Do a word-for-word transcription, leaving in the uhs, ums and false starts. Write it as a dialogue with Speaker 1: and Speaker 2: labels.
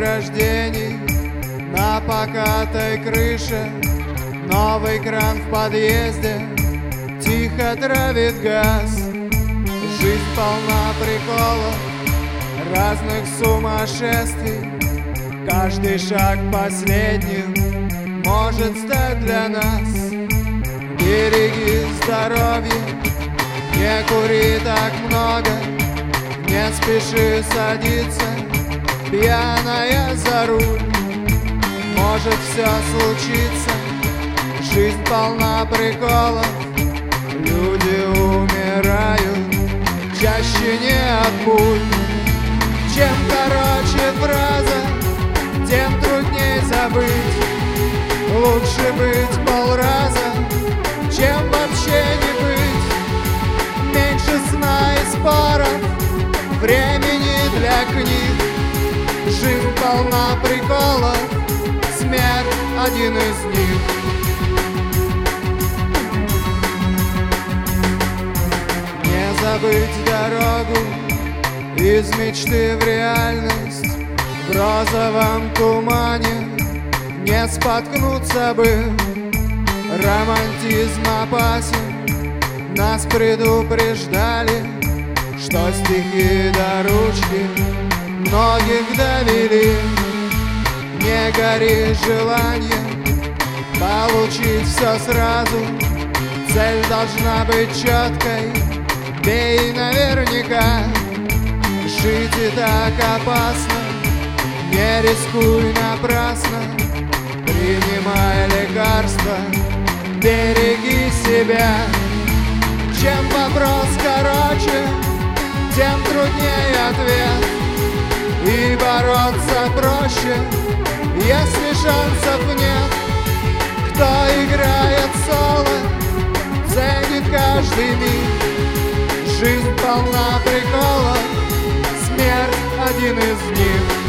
Speaker 1: рождений на покатой крыше, новый кран в подъезде тихо травит газ. Жизнь полна приколов, разных сумасшествий. Каждый шаг последним может стать для нас. Береги здоровье, не кури так много, не спеши садиться пьяная за руль. Может все случиться, жизнь полна приколов. Люди умирают чаще не от пуль. Чем короче фраза, тем трудней забыть. Лучше быть полраза, чем вообще не быть. Меньше сна и споров, времени для книг. Жизнь полна приколов, смерть один из них. Не забыть дорогу из мечты в реальность. В розовом тумане не споткнуться бы. Романтизм опасен, нас предупреждали, что стихи до ручки многих довели. Не гори желанием получить все сразу. Цель должна быть четкой, бей наверняка. Жить и так опасно, не рискуй напрасно. Принимай лекарства, береги себя. Чем вопрос короче, тем труднее ответ. И бороться проще, если шансов нет. Кто играет соло, ценит каждый миг. Жизнь полна приколов, смерть один из них.